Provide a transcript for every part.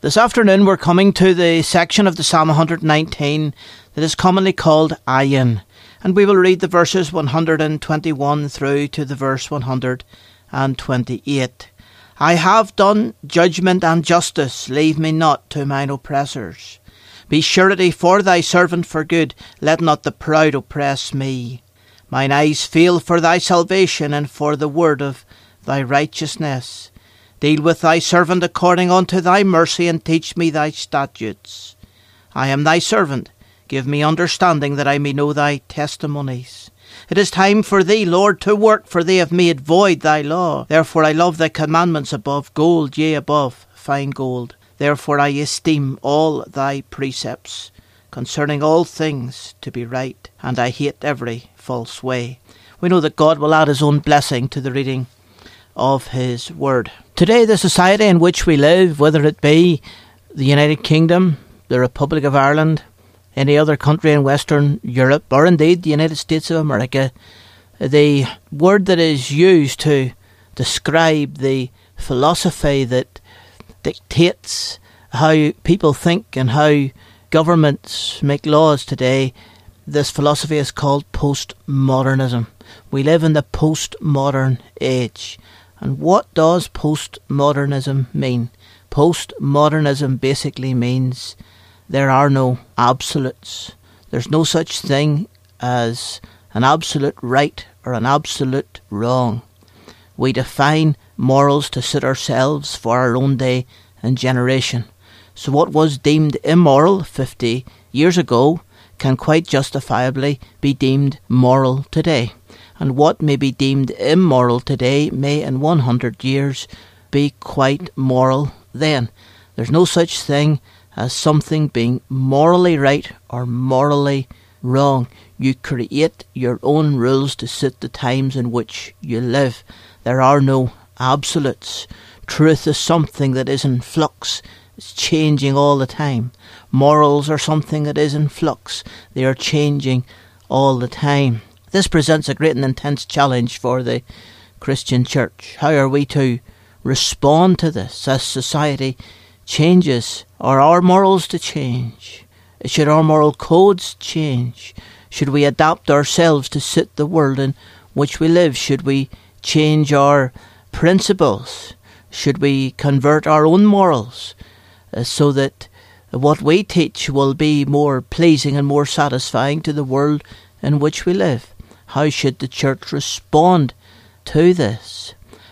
This afternoon we're coming to the section of the Psalm 119 that is commonly called Ayin, and we will read the verses 121 through to the verse 128. I have done judgment and justice, leave me not to mine oppressors. Be surety for thy servant for good, let not the proud oppress me. Mine eyes feel for thy salvation and for the word of thy righteousness. Deal with thy servant according unto thy mercy, and teach me thy statutes. I am thy servant. Give me understanding, that I may know thy testimonies. It is time for thee, Lord, to work, for they have made void thy law. Therefore I love thy commandments above gold, yea, above fine gold. Therefore I esteem all thy precepts concerning all things to be right, and I hate every false way. We know that God will add his own blessing to the reading of his word. Today, the society in which we live, whether it be the United Kingdom, the Republic of Ireland, any other country in Western Europe, or indeed the United States of America, the word that is used to describe the philosophy that dictates how people think and how governments make laws today, this philosophy is called postmodernism. We live in the postmodern age. And what does postmodernism mean? Postmodernism basically means there are no absolutes. There's no such thing as an absolute right or an absolute wrong. We define morals to suit ourselves for our own day and generation. So what was deemed immoral 50 years ago can quite justifiably be deemed moral today. And what may be deemed immoral today may in 100 years be quite moral then. There's no such thing as something being morally right or morally wrong. You create your own rules to suit the times in which you live. There are no absolutes. Truth is something that is in flux. It's changing all the time. Morals are something that is in flux. They are changing all the time. This presents a great and intense challenge for the Christian church. How are we to respond to this as society changes? Are our morals to change? Should our moral codes change? Should we adapt ourselves to suit the world in which we live? Should we change our principles? Should we convert our own morals so that what we teach will be more pleasing and more satisfying to the world in which we live? How should the church respond to this?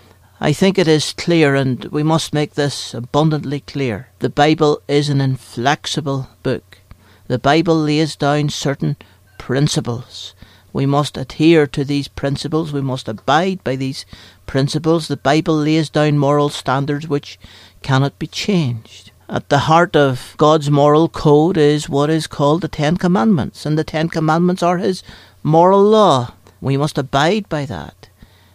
I think it is clear, and we must make this abundantly clear. The Bible is an inflexible book. The Bible lays down certain principles. We must adhere to these principles. We must abide by these principles. The Bible lays down moral standards which cannot be changed. At the heart of God's moral code is what is called the Ten Commandments, and the Ten Commandments are his moral law. We must abide by that.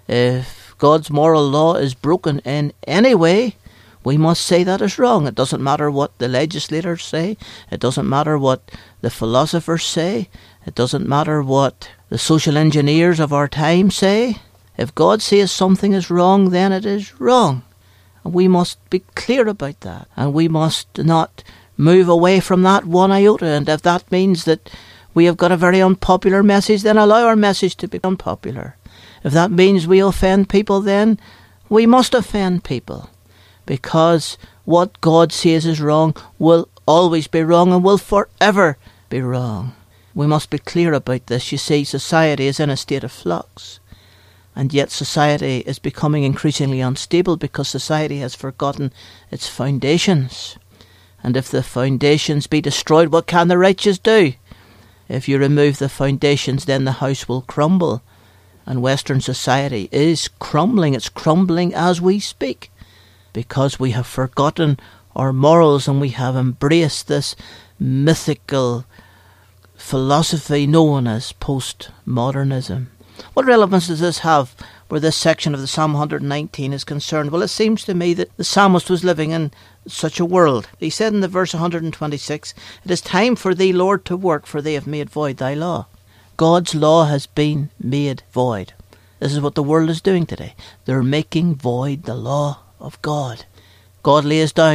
If God's moral law is broken in any way, we must say that is wrong. It doesn't matter what the legislators say. It doesn't matter what the philosophers say. It doesn't matter what the social engineers of our time say. If God says something is wrong, then it is wrong. And we must be clear about that. And we must not move away from that one iota. And if that means that we have got a very unpopular message, then allow our message to be unpopular. If that means we offend people, then we must offend people. Because what God says is wrong will always be wrong and will forever be wrong. We must be clear about this. You see, society is in a state of flux. And yet society is becoming increasingly unstable because society has forgotten its foundations. And if the foundations be destroyed, what can the righteous do? If you remove the foundations, then the house will crumble. And Western society is crumbling. It's crumbling as we speak, because we have forgotten our morals and we have embraced this mythical philosophy known as postmodernism. What relevance does this have where this section of the Psalm 119 is concerned? Well, it seems to me that the psalmist was living in such a world. He said in the verse 126, "It is time for thee, Lord, to work, for they have made void thy law." God's law has been made void. This is what the world is doing today. They're making void the law of God. God lays down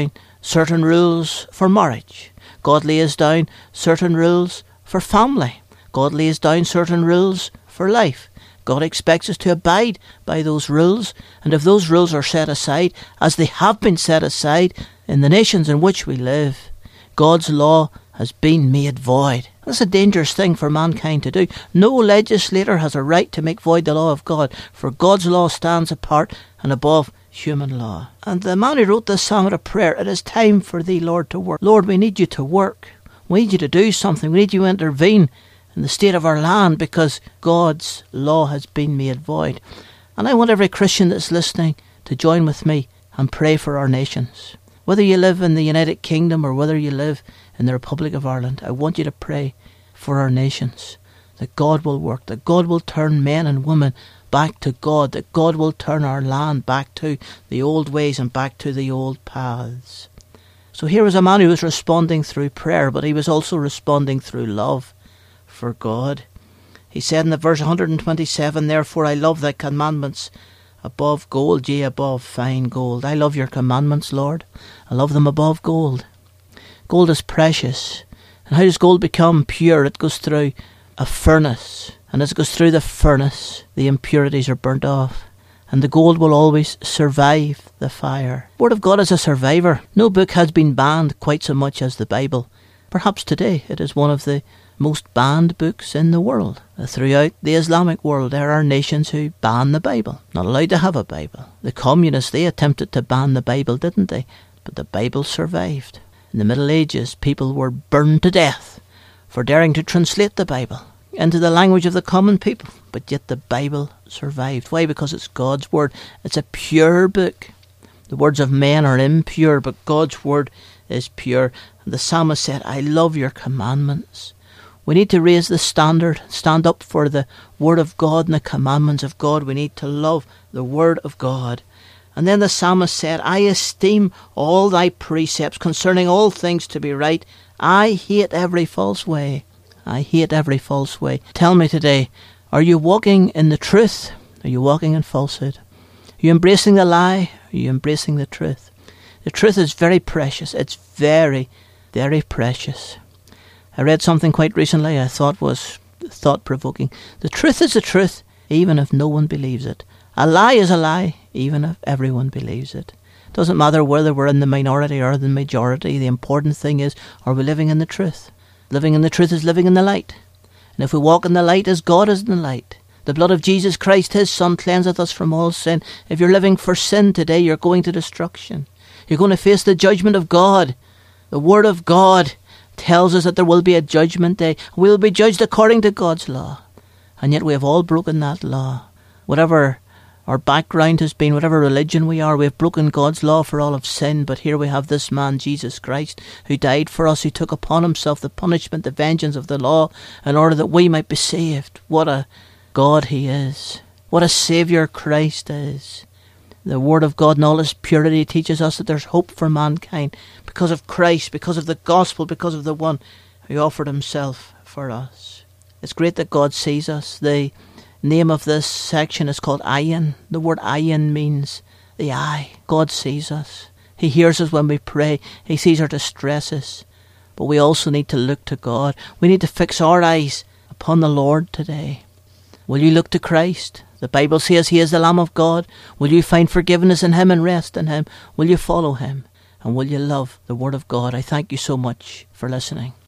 certain rules for marriage. God lays down certain rules for family. God lays down certain rules for life. God expects us to abide by those rules, and if those rules are set aside, as they have been set aside in the nations in which we live, God's law has been made void. That's a dangerous thing for mankind to do. No legislator has a right to make void the law of God, for God's law stands apart and above human law. And the man who wrote this psalm of prayer, it is time for thee, Lord, to work. Lord, we need you to work. We need you to do something. We need you to intervene in the state of our land, because God's law has been made void. And I want every Christian that's listening to join with me and pray for our nations. Whether you live in the United Kingdom or whether you live in the Republic of Ireland, I want you to pray for our nations, that God will work, that God will turn men and women back to God, that God will turn our land back to the old ways and back to the old paths. So here was a man who was responding through prayer, but he was also responding through love for God. He said in the verse 127, therefore I love thy commandments above gold, yea, above fine gold. I love your commandments, Lord. I love them above gold. Gold is precious. And how does gold become pure? It goes through a furnace. And as it goes through the furnace, the impurities are burnt off. And the gold will always survive the fire. The Word of God is a survivor. No book has been banned quite so much as the Bible. Perhaps today it is one of the most banned books in the world. Throughout the Islamic world, there are nations who ban the Bible, not allowed to have a Bible. The communists, they attempted to ban the Bible, didn't they? But the Bible survived. In the Middle Ages, people were burned to death for daring to translate the Bible into the language of the common people. But yet the Bible survived. Why? Because it's God's Word. It's a pure book. The words of men are impure, but God's Word is pure. And the psalmist said, I love your commandments. We need to raise the standard, stand up for the Word of God and the commandments of God. We need to love the Word of God. And then the psalmist said, I esteem all thy precepts concerning all things to be right. I hate every false way. I hate every false way. Tell me today, are you walking in the truth? Are you walking in falsehood? Are you embracing the lie? Are you embracing the truth? The truth is very precious. It's very, very precious. I read something quite recently I thought was thought-provoking. The truth is the truth, even if no one believes it. A lie is a lie, even if everyone believes it. It doesn't matter whether we're in the minority or the majority. The important thing is, are we living in the truth? Living in the truth is living in the light. And if we walk in the light as God is in the light, the blood of Jesus Christ, his Son, cleanseth us from all sin. If you're living for sin today, you're going to destruction. You're going to face the judgment of God. The Word of God tells us that there will be a judgment day. We will be judged according to God's law. And yet we have all broken that law. Whatever our background has been, whatever religion we are, we have broken God's law for all of sin. But here we have this man, Jesus Christ, who died for us, who took upon himself the punishment, the vengeance of the law, in order that we might be saved. What a God he is. What a Saviour Christ is. The Word of God in all its purity teaches us that there's hope for mankind because of Christ, because of the gospel, because of the one who offered himself for us. It's great that God sees us. The name of this section is called Ayin. The word Ayin means the eye. God sees us. He hears us when we pray. He sees our distresses. But we also need to look to God. We need to fix our eyes upon the Lord today. Will you look to Christ? The Bible says he is the Lamb of God. Will you find forgiveness in him and rest in him? Will you follow him? And will you love the Word of God? I thank you so much for listening.